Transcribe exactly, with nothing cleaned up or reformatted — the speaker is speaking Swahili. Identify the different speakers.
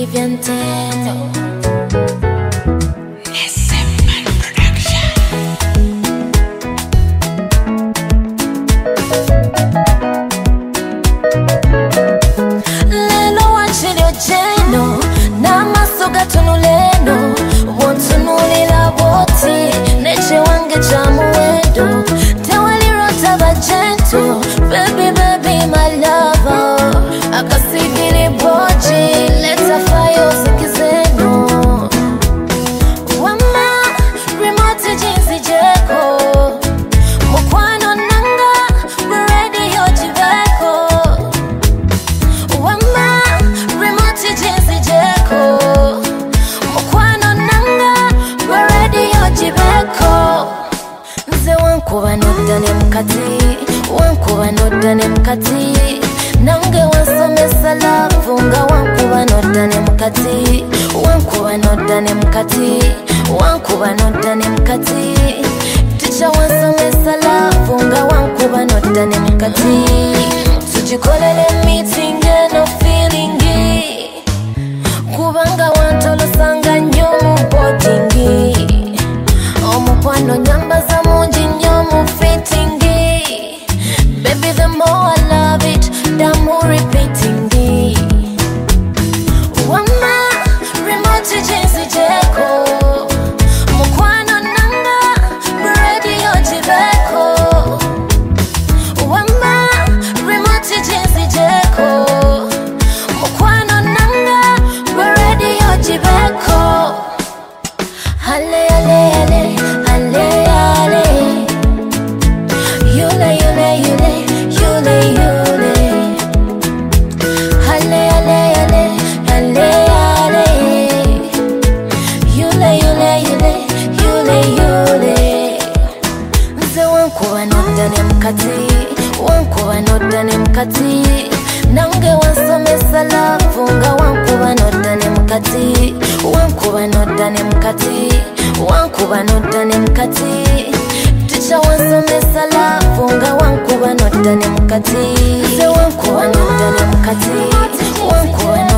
Speaker 1: Vivian Tendo. Lelo wachilio jeno na masoga tunuleno wontunulila boti neche wange chamu wendo tewali rota bajento baby baby my lover akasigili boji leta fayo sikizeno wama remote jinsi jeko mukwano nanga radio jibeko wama remote jinsi jeko mukwano nanga radio jibeko nze wankuba noddane mukati wankuba noddane mukati nange wansomesa laavu nga wankuba noddane mukati wankuba noddane mukati wankuba noddane mukati ticha wansomesa laavu nga wankuba noddane mukati tugikolere meeting eno feelingi kubanga wantolosanga nnyo mu boardingi omukwano nyambaza mungi nnyo mu fittingi baby the more I love it the more repeating it wama remote jinsi jeko mukwano nanga radio jibeko wama remote jinsi jeko mukwano nanga radio jibeko hale hale hale hale hale yule yule yule yule yule hale hale hale hale hale yule yule yule yule yule nze wankuba noddane mukati wankuba noddane mukati nange wansomesa laavu nga wankuba noddane mukati wankuba noddane mukati wankuba noddane mukati ticha wansomesa laavu nga wankuba noddane mukati nze wankuba noddane mukati wankuba